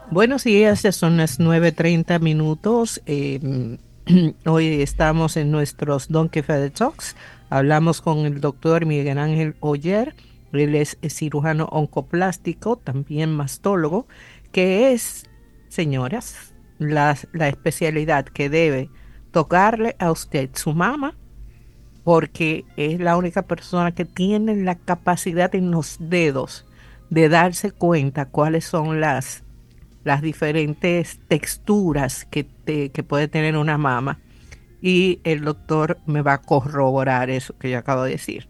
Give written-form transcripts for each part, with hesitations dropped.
Buenos días, ya son las 9:30 minutos. Hoy estamos en nuestros Donkey Feather Talks. Hablamos con el doctor Miguel Ángel Oller. Él es cirujano oncoplástico, también mastólogo, que es, señoras, la especialidad que debe tocarle a usted su mama, porque es la única persona que tiene la capacidad en los dedos de darse cuenta cuáles son las diferentes texturas que puede tener una mama. Y el doctor me va a corroborar eso que yo acabo de decir.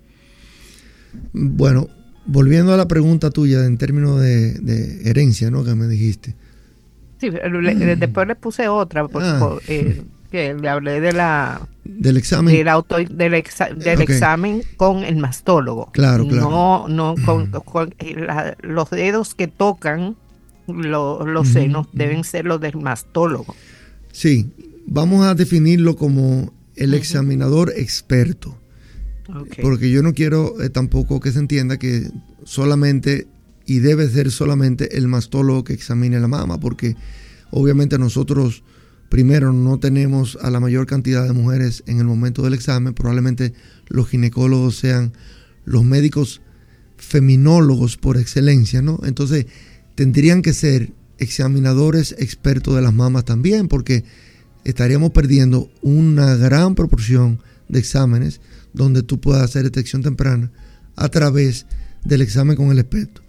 Bueno, volviendo a la pregunta tuya en términos de herencia, ¿no? Que me dijiste. Sí, después le puse otra, que le hablé del examen. Del Okay. examen con el mastólogo. Claro. No con los dedos que tocan los senos deben ser los del mastólogo. Sí, vamos a definirlo como el examinador experto. Okay. Porque yo no quiero tampoco que se entienda que solamente, y debe ser solamente el mastólogo que examine la mama, porque obviamente nosotros primero no tenemos a la mayor cantidad de mujeres en el momento del examen. Probablemente los ginecólogos sean los médicos feminólogos por excelencia, ¿no? Entonces tendrían que ser examinadores expertos de las mamas también, porque estaríamos perdiendo una gran proporción de exámenes donde tú puedas hacer detección temprana a través del examen con el experto.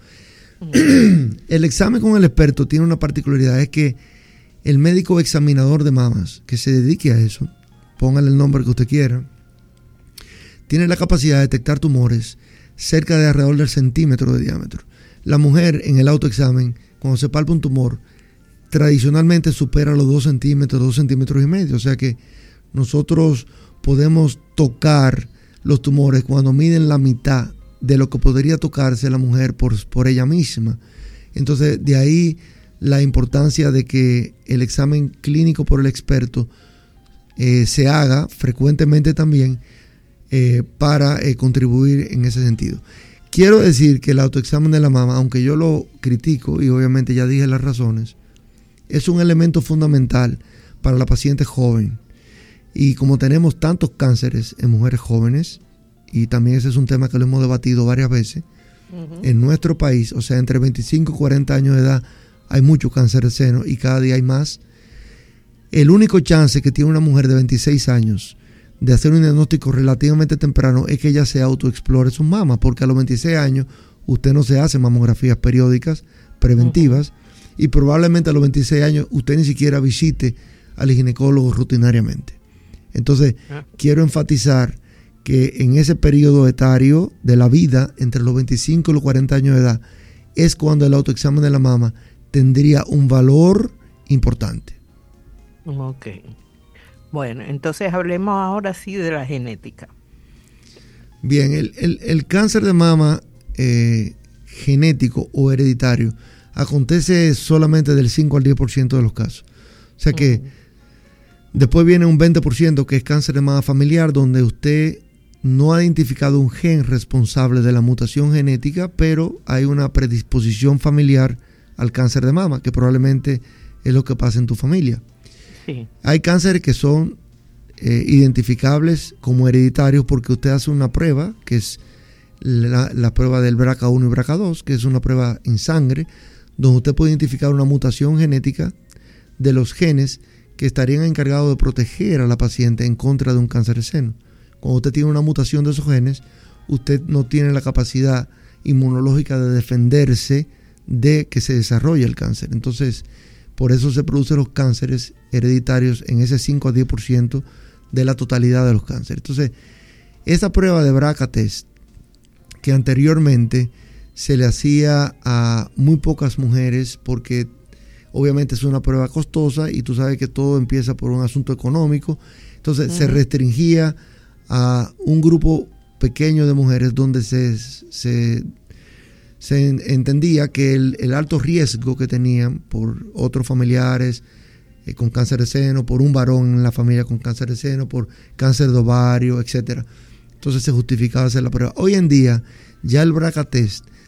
El examen con el experto tiene una particularidad, es que el médico examinador de mamas que se dedique a eso, póngale el nombre que usted quiera, tiene la capacidad de detectar tumores cerca de alrededor del centímetro de diámetro. La mujer en el autoexamen, cuando se palpa un tumor, tradicionalmente supera los 2 centímetros, 2 centímetros y medio. O sea que nosotros podemos tocar los tumores cuando miden la mitad de lo que podría tocarse la mujer por ella misma. Entonces, de ahí la importancia de que el examen clínico por el experto se haga frecuentemente también para contribuir en ese sentido. Quiero decir que el autoexamen de la mama, aunque yo lo critico y obviamente ya dije las razones, es un elemento fundamental para la paciente joven. Y como tenemos tantos cánceres en mujeres jóvenes, y también ese es un tema que lo hemos debatido varias veces, en nuestro país, o sea, entre 25 y 40 años de edad, hay mucho cáncer de seno y cada día hay más. El único chance que tiene una mujer de 26 años de hacer un diagnóstico relativamente temprano es que ella se autoexplore su mama, porque a los 26 años usted no se hace mamografías periódicas preventivas y probablemente a los 26 años usted ni siquiera visite al ginecólogo rutinariamente. Entonces, quiero enfatizar que en ese periodo etario de la vida, entre los 25 y los 40 años de edad, es cuando el autoexamen de la mama tendría un valor importante. Ok. Bueno, entonces hablemos ahora sí de la genética. Bien, el cáncer de mama genético o hereditario acontece solamente del 5 al 10% de los casos. O sea que después viene un 20% que es cáncer de mama familiar, donde usted no ha identificado un gen responsable de la mutación genética, pero hay una predisposición familiar al cáncer de mama, que probablemente es lo que pasa en tu familia. Sí. Hay cánceres que son identificables como hereditarios porque usted hace una prueba, que es la prueba del BRCA1 y BRCA2, que es una prueba en sangre, donde usted puede identificar una mutación genética de los genes que estarían encargados de proteger a la paciente en contra de un cáncer de seno. Cuando usted tiene una mutación de esos genes, usted no tiene la capacidad inmunológica de defenderse de que se desarrolle el cáncer. Entonces, por eso se producen los cánceres hereditarios en ese 5 a 10% de la totalidad de los cánceres. Entonces, esa prueba de BRCA test, que anteriormente se le hacía a muy pocas mujeres, porque obviamente es una prueba costosa y tú sabes que todo empieza por un asunto económico, entonces se restringía a un grupo pequeño de mujeres donde se entendía que el alto riesgo que tenían por otros familiares con cáncer de seno, por un varón en la familia con cáncer de seno, por cáncer de ovario, etcétera. Entonces se justificaba hacer la prueba. Hoy en día ya el BRCA test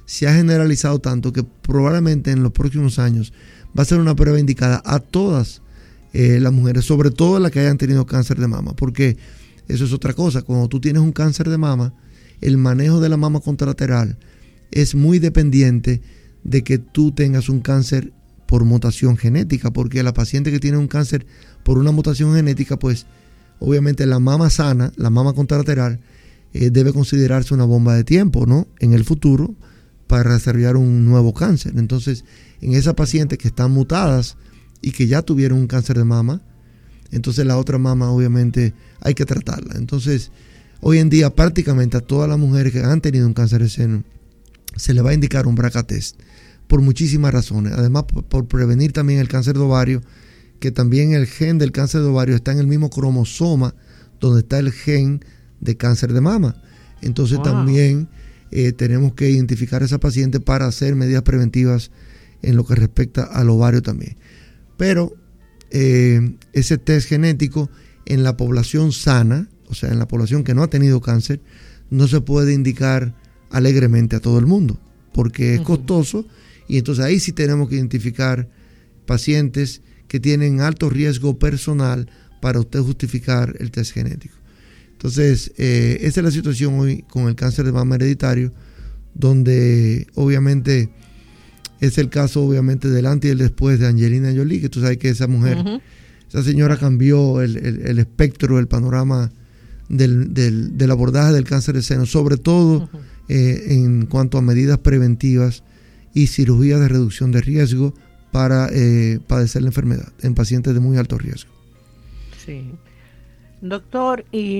se ha generalizado tanto que probablemente en los próximos años va a ser una prueba indicada a todas las mujeres, sobre todo las que hayan tenido cáncer de mama, porque eso es otra cosa. Cuando tú tienes un cáncer de mama, el manejo de la mama contralateral es muy dependiente de que tú tengas un cáncer por mutación genética, porque la paciente que tiene un cáncer por una mutación genética, pues obviamente la mama sana, la mama contralateral, debe considerarse una bomba de tiempo, ¿no?, en el futuro para desarrollar un nuevo cáncer. Entonces, en esas pacientes que están mutadas y que ya tuvieron un cáncer de mama, entonces la otra mama obviamente hay que tratarla. Entonces, hoy en día prácticamente a todas las mujeres que han tenido un cáncer de seno se le va a indicar un BRCA test por muchísimas razones. Además, por prevenir también el cáncer de ovario, que también el gen del cáncer de ovario está en el mismo cromosoma donde está el gen de cáncer de mama. Entonces también tenemos que identificar a esa paciente para hacer medidas preventivas en lo que respecta al ovario también. Pero ese test genético en la población sana, o sea, en la población que no ha tenido cáncer, no se puede indicar alegremente a todo el mundo, porque es costoso, y entonces ahí sí tenemos que identificar pacientes que tienen alto riesgo personal para usted justificar el test genético. Entonces, esa es la situación hoy con el cáncer de mama hereditario, donde obviamente es el caso obviamente del antes y el después de Angelina Jolie, que tú sabes que esa mujer, esa señora cambió el espectro, el panorama del abordaje del cáncer de seno, sobre todo en cuanto a medidas preventivas y cirugías de reducción de riesgo para padecer la enfermedad en pacientes de muy alto riesgo. Sí. Doctor, y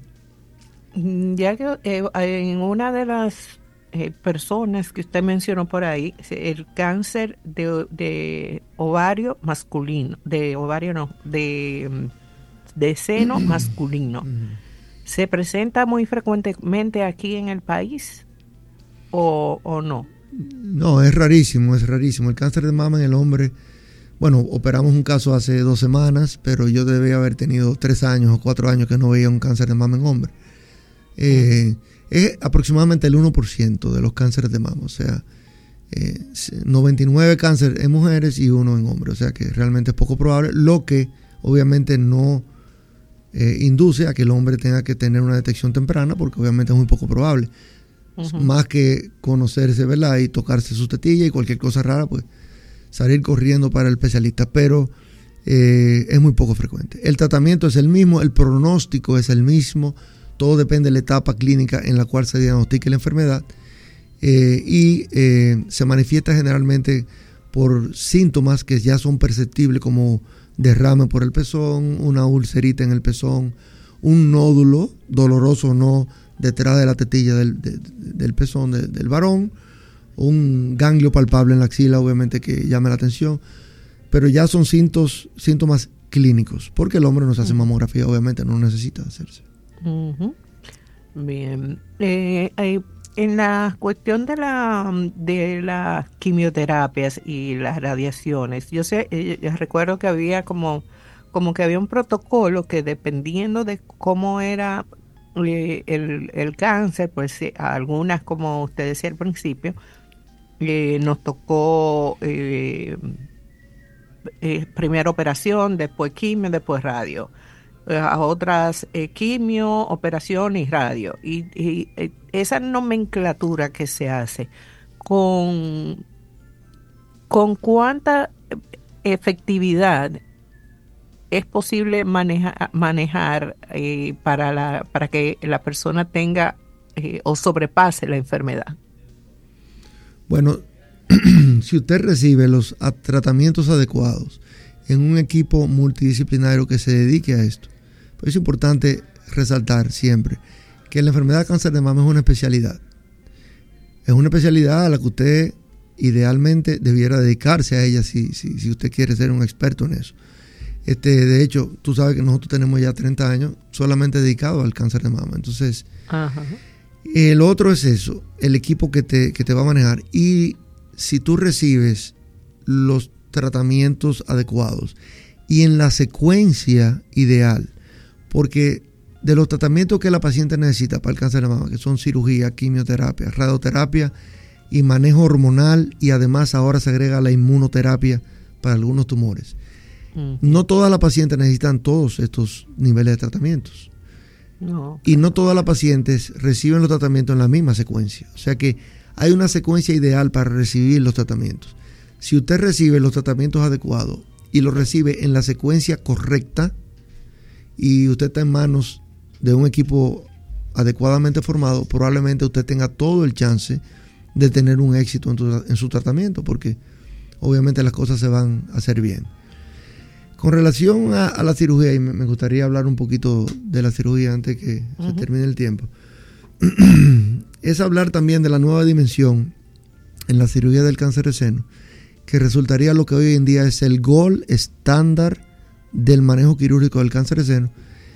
ya que en una de las personas que usted mencionó por ahí, el cáncer de ovario masculino, de seno masculino, ¿se presenta muy frecuentemente aquí en el país o no? No, es rarísimo. El cáncer de mama en el hombre, bueno, operamos un caso hace 2 semanas, pero yo debía haber tenido 3 años o 4 años que no veía un cáncer de mama en hombre. Es aproximadamente el 1% de los cánceres de mama, o sea, 99 cánceres en mujeres y 1 en hombres, o sea que realmente es poco probable, lo que obviamente no induce a que el hombre tenga que tener una detección temprana, porque obviamente es muy poco probable. Más que conocerse, ¿verdad?, y tocarse sus tetillas y cualquier cosa rara, pues salir corriendo para el especialista, pero es muy poco frecuente. El tratamiento es el mismo, el pronóstico es el mismo, todo depende de la etapa clínica en la cual se diagnostique la enfermedad, y se manifiesta generalmente por síntomas que ya son perceptibles, como derrame por el pezón, una ulcerita en el pezón, un nódulo doloroso o no detrás de la tetilla del pezón del varón, un ganglio palpable en la axila, obviamente, que llame la atención, pero ya son síntomas clínicos, porque el hombre no se hace mamografía, obviamente no necesita hacerse. Bien. En la cuestión de las quimioterapias y las radiaciones, yo recuerdo que había como que había un protocolo que, dependiendo de cómo era el cáncer, pues algunas, como usted decía al principio, nos tocó primero operación, después quimio, después radio. A otras quimio, operación y radio. Y esa nomenclatura que se hace, ¿con cuánta efectividad es posible manejar para que la persona tenga o sobrepase la enfermedad? Bueno, si usted recibe los tratamientos adecuados en un equipo multidisciplinario que se dedique a esto, pues es importante resaltar siempre que la enfermedad de cáncer de mama es una especialidad. Es una especialidad a la que usted idealmente debiera dedicarse a ella si usted quiere ser un experto en eso. De hecho, tú sabes que nosotros tenemos ya 30 años solamente dedicados al cáncer de mama. Entonces, el otro es eso, el equipo que te va a manejar. Y si tú recibes los tratamientos adecuados y en la secuencia ideal, porque de los tratamientos que la paciente necesita para el cáncer de mama, que son cirugía, quimioterapia, radioterapia y manejo hormonal, y además ahora se agrega la inmunoterapia para algunos tumores. No todas las pacientes necesitan todos estos niveles de tratamientos. No. Y no todas las pacientes reciben los tratamientos en la misma secuencia. O sea que hay una secuencia ideal para recibir los tratamientos. Si usted recibe los tratamientos adecuados y los recibe en la secuencia correcta, y usted está en manos de un equipo adecuadamente formado, probablemente usted tenga todo el chance de tener un éxito en su tratamiento, porque obviamente las cosas se van a hacer bien. Con relación a la cirugía, y me gustaría hablar un poquito de la cirugía antes que se termine el tiempo, es hablar también de la nueva dimensión en la cirugía del cáncer de seno, que resultaría lo que hoy en día es el gold estándar del manejo quirúrgico del cáncer de seno.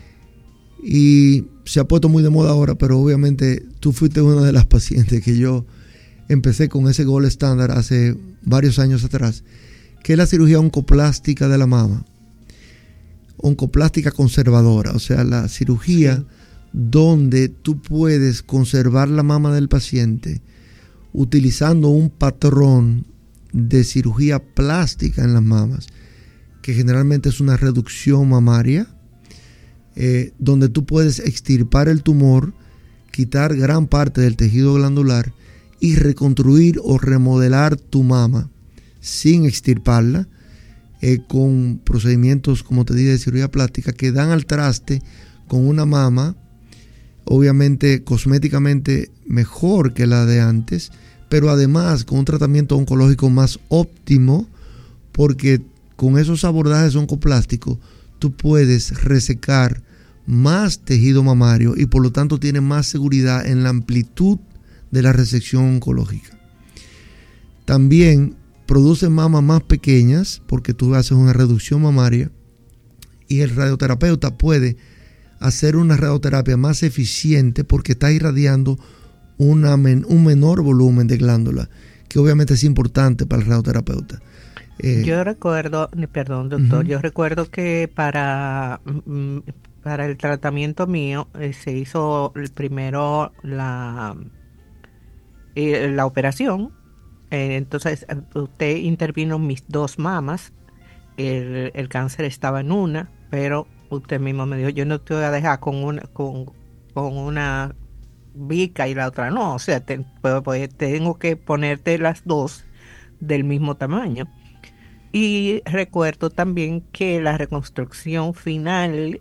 Y se ha puesto muy de moda ahora, pero obviamente tú fuiste una de las pacientes que yo empecé con ese gold estándar hace varios años atrás, que es la cirugía oncoplástica de la mama. Oncoplástica conservadora, o sea, la cirugía donde tú puedes conservar la mama del paciente utilizando un patrón de cirugía plástica en las mamas, que generalmente es una reducción mamaria, donde tú puedes extirpar el tumor, quitar gran parte del tejido glandular y reconstruir o remodelar tu mama sin extirparla, con procedimientos, como te dije, de cirugía plástica, que dan al traste con una mama obviamente cosméticamente mejor que la de antes, pero además con un tratamiento oncológico más óptimo, porque con esos abordajes oncoplásticos tú puedes resecar más tejido mamario y por lo tanto tienes más seguridad en la amplitud de la resección oncológica. También produce mamas más pequeñas porque tú haces una reducción mamaria, y el radioterapeuta puede hacer una radioterapia más eficiente porque está irradiando un menor volumen de glándula, que obviamente es importante para el radioterapeuta. Yo recuerdo, perdón doctor, yo recuerdo que para el tratamiento mío se hizo primero la operación. Entonces usted intervino en mis dos mamas, el cáncer estaba en una, pero usted mismo me dijo, yo no te voy a dejar con una bica y la otra no, o sea, tengo que ponerte las dos del mismo tamaño. Y recuerdo también que la reconstrucción final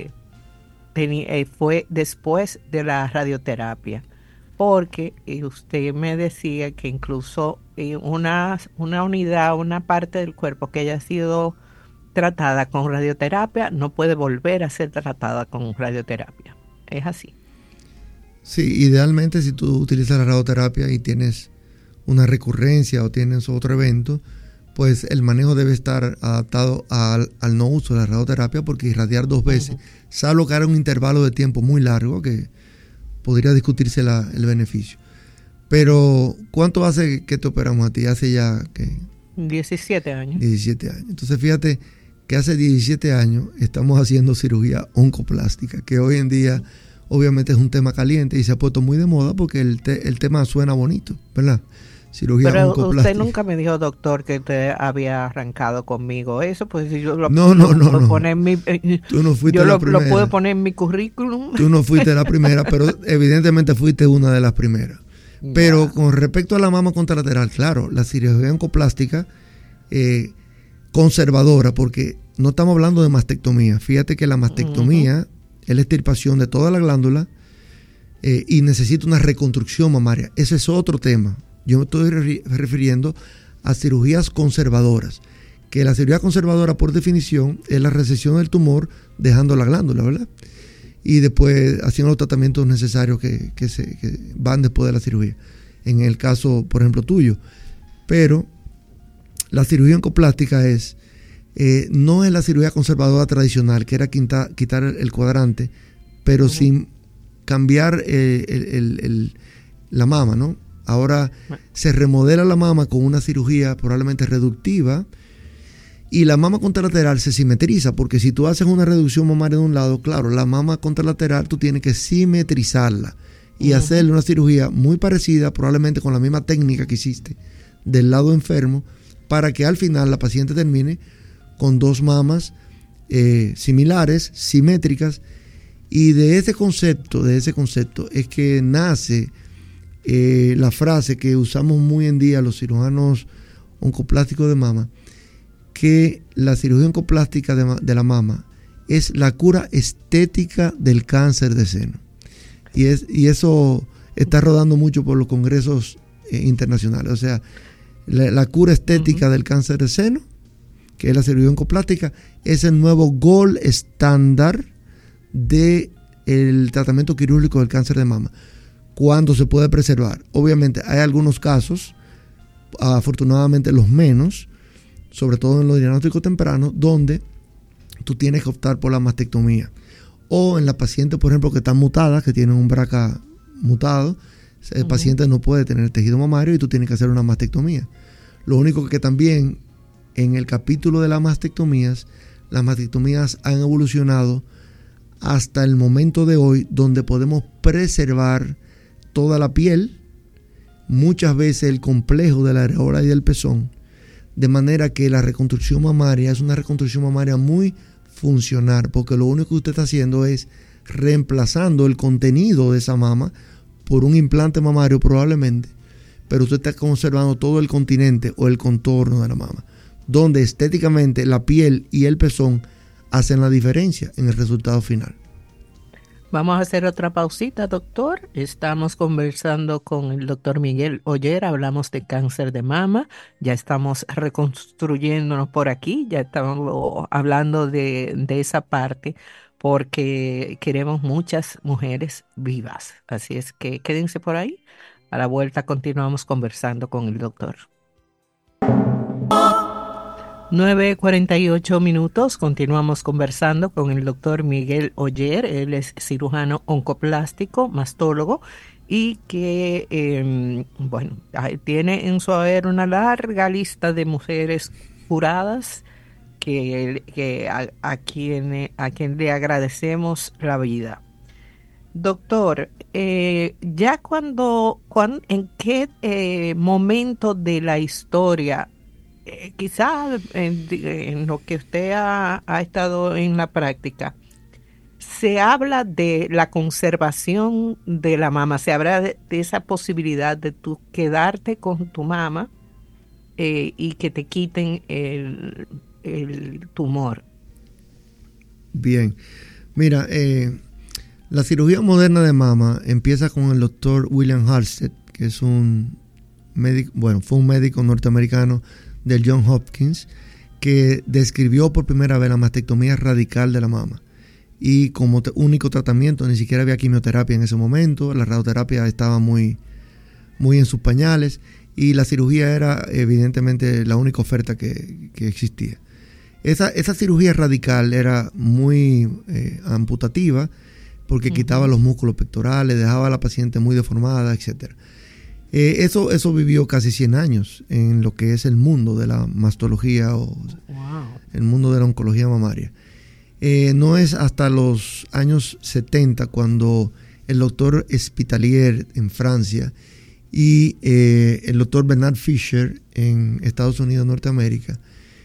fue después de la radioterapia, porque usted me decía que incluso una unidad, una parte del cuerpo que haya sido tratada con radioterapia no puede volver a ser tratada con radioterapia. ¿Es así? Sí, idealmente si tú utilizas la radioterapia y tienes una recurrencia o tienes otro evento, pues el manejo debe estar adaptado al no uso de la radioterapia, porque irradiar 2 veces, salvo que haya un intervalo de tiempo muy largo, que podría discutirse el beneficio. Pero, ¿cuánto hace que te operamos a ti? Hace ya, ¿qué? 17 años. 17 años. Entonces, fíjate que hace 17 años estamos haciendo cirugía oncoplástica, que hoy en día obviamente es un tema caliente y se ha puesto muy de moda porque el tema suena bonito, ¿verdad? Cirugía pero oncoplástica. Usted nunca me dijo, doctor, que usted había arrancado conmigo eso, pues si yo lo no. Poner en mi, tú no fuiste yo la lo primera. puedo poner en mi currículum. Tú no fuiste la primera, pero evidentemente fuiste una de las primeras. Pero con respecto a la mama contralateral, claro, la cirugía oncoplástica conservadora, porque no estamos hablando de mastectomía. Fíjate que la mastectomía es la extirpación de toda la glándula y necesita una reconstrucción mamaria. Ese es otro tema. Yo me estoy refiriendo a cirugías conservadoras, que la cirugía conservadora por definición es la resección del tumor dejando la glándula, ¿verdad? Y después haciendo los tratamientos necesarios que van después de la cirugía, en el caso, por ejemplo, tuyo. Pero la cirugía oncoplástica no es la cirugía conservadora tradicional, que era quitar el cuadrante, pero sin cambiar la mama, ¿no? Ahora se remodela la mama con una cirugía probablemente reductiva, y la mama contralateral se simetriza, porque si tú haces una reducción mamaria de un lado, claro, la mama contralateral tú tienes que simetrizarla. y hacerle una cirugía muy parecida, probablemente con la misma técnica que hiciste del lado enfermo, para que al final la paciente termine con dos mamas similares, simétricas. Y de ese concepto es que nace la frase que usamos muy en día los cirujanos oncoplásticos de mama, que la cirugía oncoplástica de la mama es la cura estética del cáncer de seno. Y eso está rodando mucho por los congresos internacionales. O sea, la cura estética del cáncer de seno, que es la cirugía oncoplástica, es el nuevo gold estándar del tratamiento quirúrgico del cáncer de mama, cuando se puede preservar. Obviamente hay algunos casos, afortunadamente los menos, sobre todo en los diagnósticos tempranos, donde tú tienes que optar por la mastectomía. O en la paciente, por ejemplo, que están mutadas, que tienen un BRCA mutado, el paciente no puede tener tejido mamario y tú tienes que hacer una mastectomía. Lo único que también en el capítulo de las mastectomías han evolucionado hasta el momento de hoy, donde podemos preservar toda la piel, muchas veces el complejo de la areola y del pezón, de manera que la reconstrucción mamaria es una reconstrucción mamaria muy funcional, porque lo único que usted está haciendo es reemplazando el contenido de esa mama por un implante mamario probablemente, pero usted está conservando todo el continente o el contorno de la mama, donde estéticamente la piel y el pezón hacen la diferencia en el resultado final. Vamos a hacer otra pausita, doctor. Estamos conversando con el doctor Miguel Oller, hablamos de cáncer de mama, ya estamos reconstruyéndonos por aquí, ya estamos hablando de esa parte, porque queremos muchas mujeres vivas. Así es que quédense por ahí. A la vuelta continuamos conversando con el doctor. 9:48, continuamos conversando con el doctor Miguel Oller. Él es cirujano oncoplástico, mastólogo, y que, tiene en su haber una larga lista de mujeres curadas a quien le agradecemos la vida. Doctor, ya ¿en qué momento de la historia, quizás en lo que usted ha estado en la práctica, se habla de la conservación de la mama? Se habla de esa posibilidad de tú quedarte con tu mama y que te quiten el tumor. Bien, mira, la cirugía moderna de mama empieza con el doctor William Halsted, que es fue un médico norteamericano del Johns Hopkins, que describió por primera vez la mastectomía radical de la mama. Y como único tratamiento, ni siquiera había quimioterapia en ese momento, la radioterapia estaba muy, muy en sus pañales, y la cirugía era evidentemente la única oferta que existía. Esa cirugía radical era muy amputativa, porque quitaba los músculos pectorales, dejaba a la paciente muy deformada, etc. Eso vivió casi 100 años en lo que es el mundo de la mastología o el mundo de la oncología mamaria. No es hasta los años 70 cuando el doctor Spitalier en Francia y el doctor Bernard Fisher en Estados Unidos, Norteamérica,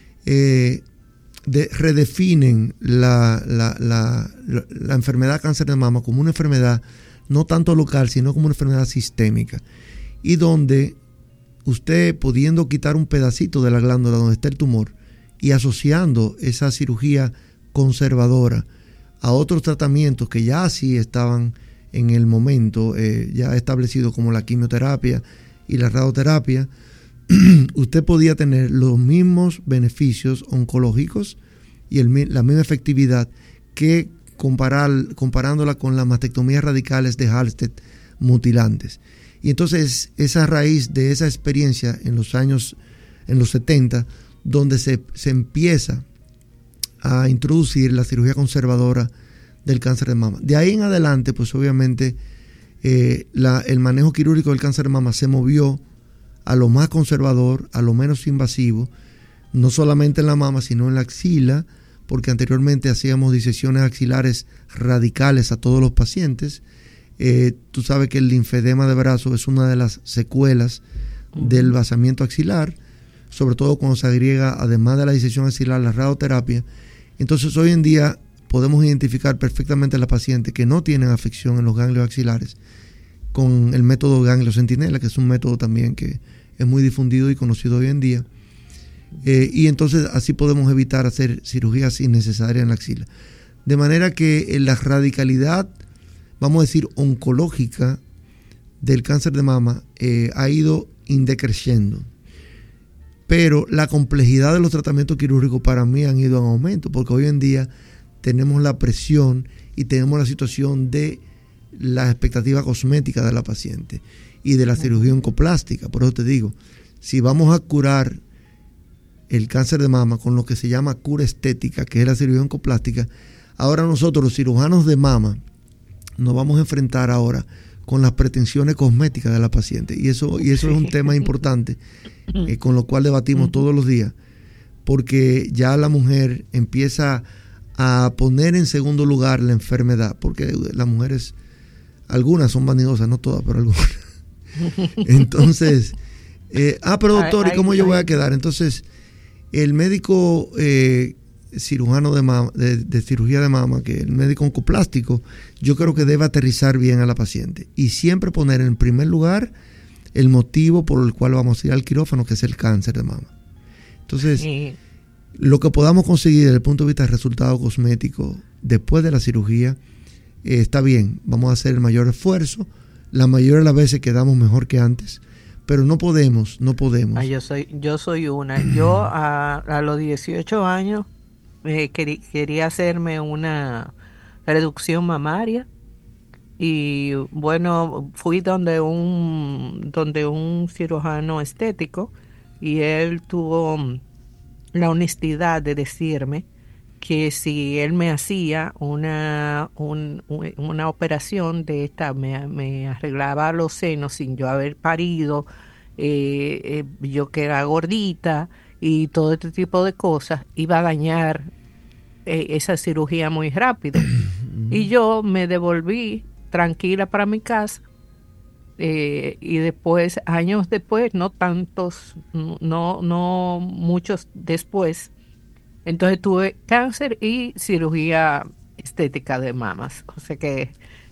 redefinen la enfermedad cáncer de mama como una enfermedad no tanto local, sino como una enfermedad sistémica, y donde usted, pudiendo quitar un pedacito de la glándula donde está el tumor y asociando esa cirugía conservadora a otros tratamientos que ya sí estaban en el momento ya establecidos, como la quimioterapia y la radioterapia, usted podía tener los mismos beneficios oncológicos y la misma efectividad que comparándola con las mastectomías radicales de Halsted mutilantes. Y entonces esa raíz de esa experiencia en los 70, donde se empieza a introducir la cirugía conservadora del cáncer de mama. De ahí en adelante, pues obviamente el manejo quirúrgico del cáncer de mama se movió a lo más conservador, a lo menos invasivo, no solamente en la mama, sino en la axila, porque anteriormente hacíamos disesiones axilares radicales a todos los pacientes. Tú sabes que el linfedema de brazo es una de las secuelas del vaciamiento axilar, sobre todo cuando se agrega, además de la disección axilar, la radioterapia. Entonces hoy en día podemos identificar perfectamente a la paciente que no tienen afección en los ganglios axilares con el método ganglio centinela, que es un método también que es muy difundido y conocido hoy en día. Y entonces así podemos evitar hacer cirugías innecesarias en la axila. De manera que la radicalidad, vamos a decir, oncológica del cáncer de mama ha ido indecreciendo. Pero la complejidad de los tratamientos quirúrgicos para mí han ido en aumento, porque hoy en día tenemos la presión y tenemos la situación de la expectativa cosmética de la paciente y de la cirugía oncoplástica. Por eso te digo, si vamos a curar el cáncer de mama con lo que se llama cura estética, que es la cirugía oncoplástica, ahora nosotros los cirujanos de mama nos vamos a enfrentar ahora con las pretensiones cosméticas de la paciente, y eso es un tema importante con lo cual debatimos todos los días, porque ya la mujer empieza a poner en segundo lugar la enfermedad, porque las mujeres, algunas son vanidosas, no todas, pero algunas. Entonces, pero doctor, ¿y cómo yo voy a quedar? Entonces, el médico cirujano de cirugía de mama, que el médico oncoplástico, yo creo que debe aterrizar bien a la paciente y siempre poner en primer lugar el motivo por el cual vamos a ir al quirófano, que es el cáncer de mama. Entonces, lo que podamos conseguir desde el punto de vista del resultado cosmético después de la cirugía, está bien, vamos a hacer el mayor esfuerzo. La mayoría de las veces quedamos mejor que antes, pero no podemos. Yo soy una. Yo a los 18 años quería hacerme una reducción mamaria, y bueno, fui donde un cirujano estético, y él tuvo la honestidad de decirme que si él me hacía una operación de esta, me arreglaba los senos sin yo haber parido, yo que era gordita y todo este tipo de cosas, iba a dañar esa cirugía muy rápido. Y yo me devolví tranquila para mi casa, y después, años después, no tantos, no muchos después, entonces tuve cáncer y cirugía estética de mamas. O sea que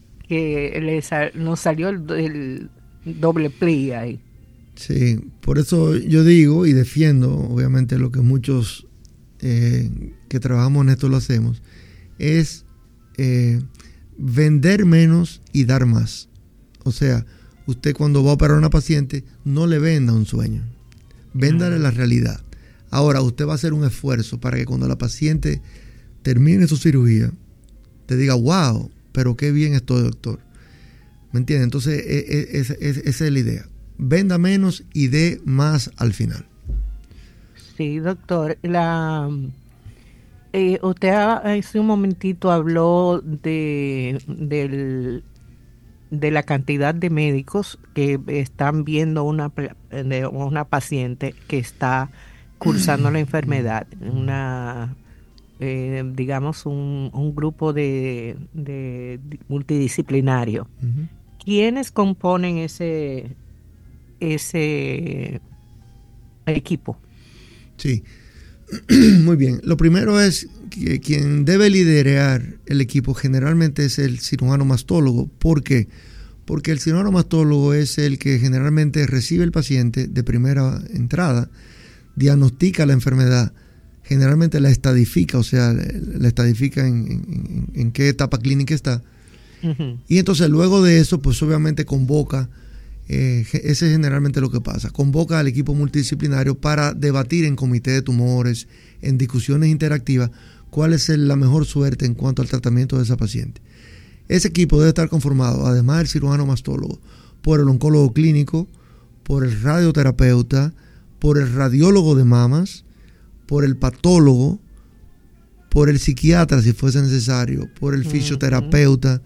nos salió el doble pli ahí. Sí, por eso yo digo y defiendo, obviamente, lo que muchos que trabajamos en esto lo hacemos, es vender menos y dar más. O sea, usted cuando va a operar a una paciente, no le venda un sueño, véndale la realidad. Ahora, usted va a hacer un esfuerzo para que cuando la paciente termine su cirugía, te diga, wow, pero qué bien estoy, doctor. ¿Me entiende? Entonces, esa es la idea. Venda menos y dé más al final. Sí, doctor. Usted hace un momentito habló de la cantidad de médicos que están viendo una paciente que está cursando la enfermedad, digamos un grupo de multidisciplinario. Uh-huh. ¿Quiénes componen ese equipo? Sí, muy bien. Lo primero es que quien debe liderar el equipo generalmente es el cirujano mastólogo. ¿Por qué? Porque el cirujano mastólogo es el que generalmente recibe el paciente de primera entrada, diagnostica la enfermedad, generalmente la estadifica, o sea, la estadifica en qué etapa clínica está. Uh-huh. Y entonces luego de eso, pues obviamente convoca, ese es generalmente lo que pasa, convoca al equipo multidisciplinario para debatir en comité de tumores, en discusiones interactivas, cuál es la mejor suerte en cuanto al tratamiento de esa paciente. Ese equipo debe estar conformado, además del cirujano mastólogo, por el oncólogo clínico, por el radioterapeuta, por el radiólogo de mamas, por el patólogo, por el psiquiatra si fuese necesario, por el fisioterapeuta.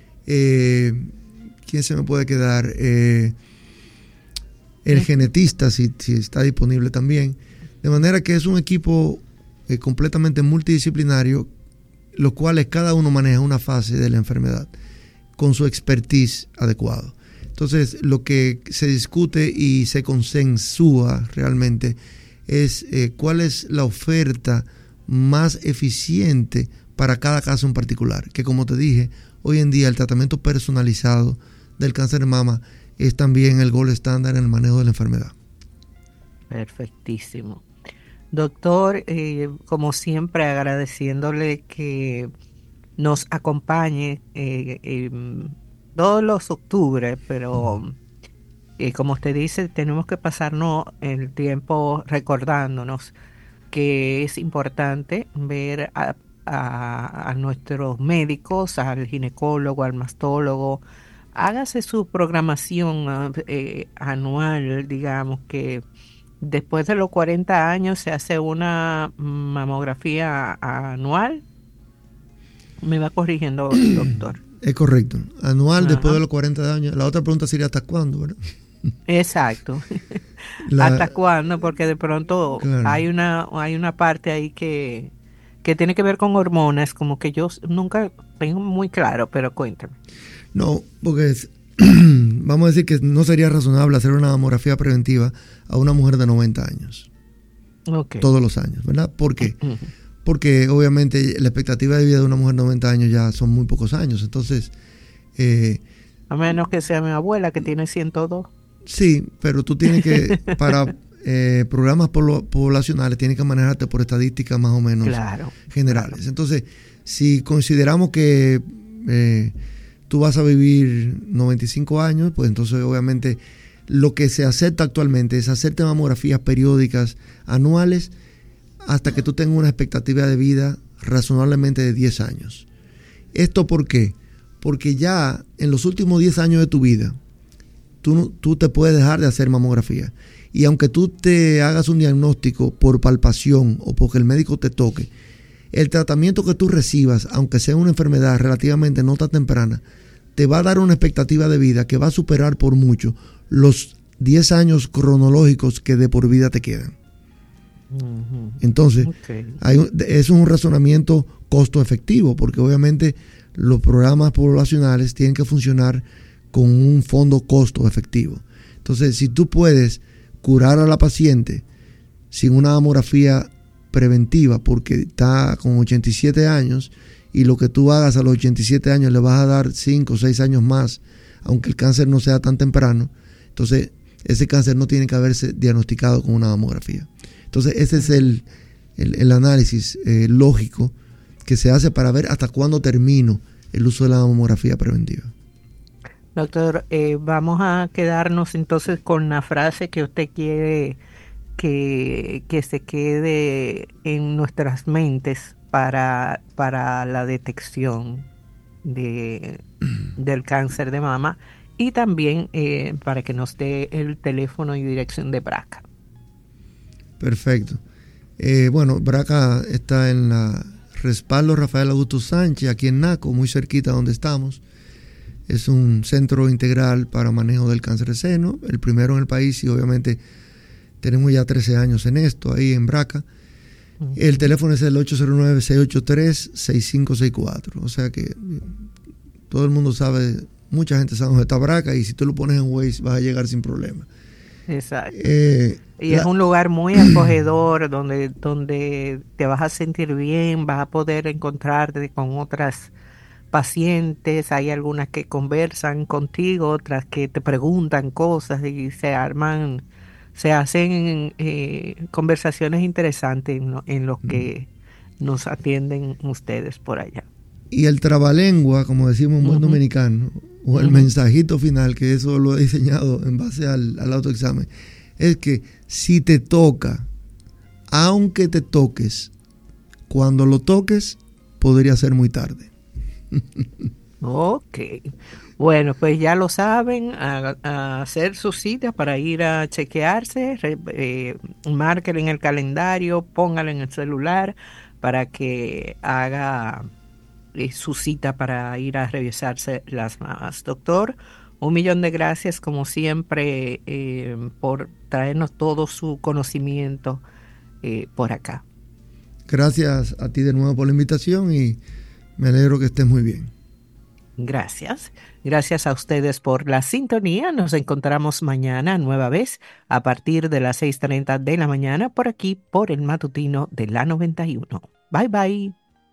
¿Quién se me puede quedar? El genetista si está disponible también. De manera que es un equipo completamente multidisciplinario, los cuales cada uno maneja una fase de la enfermedad. con su expertise adecuado. Entonces, lo que se discute y se consensúa realmente es cuál es la oferta más eficiente para cada caso en particular. Que como te dije, hoy en día el tratamiento personalizado del cáncer de mama es también el gold estándar en el manejo de la enfermedad. Perfectísimo. Doctor, como siempre agradeciéndole que nos acompañe todos los octubres, pero como usted dice, tenemos que pasarnos el tiempo recordándonos que es importante ver a nuestros médicos, al ginecólogo, al mastólogo. Hágase su programación anual, digamos que después de los 40 años se hace una mamografía anual. Me va corrigiendo, doctor. Es correcto. Anual. Ajá. Después de los 40 años. La otra pregunta sería ¿hasta cuándo, verdad? Exacto. ¿Hasta cuándo? Porque de pronto claro, hay una parte ahí que tiene que ver con hormonas, como que yo nunca tengo muy claro, pero cuéntame. No, porque vamos a decir que no sería razonable hacer una mamografía preventiva a una mujer de 90 años. Okay. Todos los años, ¿verdad? ¿Por qué? Porque obviamente la expectativa de vida de una mujer de 90 años ya son muy pocos años. Entonces... a menos que sea mi abuela que tiene 102. Sí, pero tú tienes que, para programas poblacionales, tienes que manejarte por estadísticas más o menos generales. Claro. Entonces, si consideramos que tú vas a vivir 95 años, pues entonces obviamente lo que se acepta actualmente es hacerte mamografías periódicas anuales hasta que tú tengas una expectativa de vida razonablemente de 10 años. ¿Esto por qué? Porque ya en los últimos 10 años de tu vida, tú te puedes dejar de hacer mamografía. Y aunque tú te hagas un diagnóstico por palpación o porque el médico te toque, el tratamiento que tú recibas, aunque sea una enfermedad relativamente no tan temprana, te va a dar una expectativa de vida que va a superar por mucho los 10 años cronológicos que de por vida te quedan. Entonces, es un razonamiento costo efectivo, porque obviamente los programas poblacionales tienen que funcionar con un fondo costo efectivo. Entonces, si tú puedes curar a la paciente sin una mamografía preventiva porque está con 87 años y lo que tú hagas a los 87 años le vas a dar 5 o 6 años más, aunque el cáncer no sea tan temprano, entonces ese cáncer no tiene que haberse diagnosticado con una mamografía. Entonces ese es el análisis lógico que se hace para ver hasta cuándo termino el uso de la mamografía preventiva. Doctor, vamos a quedarnos entonces con la frase que usted quiere que se quede en nuestras mentes para la detección del cáncer de mama y también para que nos dé el teléfono y dirección de BRCA. Perfecto. Bueno, BRCA está en la Respaldo Rafael Augusto Sánchez, aquí en Naco, muy cerquita donde estamos. Es un centro integral para manejo del cáncer de seno, el primero en el país, y obviamente tenemos ya 13 años en esto, ahí en BRCA. El teléfono es el 809-683-6564. O sea que todo el mundo sabe, mucha gente sabe dónde está BRCA, y si tú lo pones en Waze vas a llegar sin problema. Exacto. Y es un lugar muy acogedor donde te vas a sentir bien, vas a poder encontrarte con otras pacientes. Hay algunas que conversan contigo, otras que te preguntan cosas y se hacen conversaciones interesantes en los que nos atienden ustedes por allá. Y el trabalengua, como decimos en buen dominicano, o el mensajito final, que eso lo he diseñado en base al autoexamen, es que si te toca, aunque te toques, cuando lo toques, podría ser muy tarde. Ok. Bueno, pues ya lo saben, a hacer su cita para ir a chequearse, márquenlo en el calendario, póngalo en el celular para que haga su cita para ir a revisarse las mamas. Doctor, 1,000,000 de gracias como siempre por traernos todo su conocimiento por acá. Gracias a ti de nuevo por la invitación y me alegro que estés muy bien. Gracias. Gracias a ustedes por la sintonía. Nos encontramos mañana nueva vez a partir de las 6:30 de la mañana por aquí, por el matutino de la 91. Bye bye.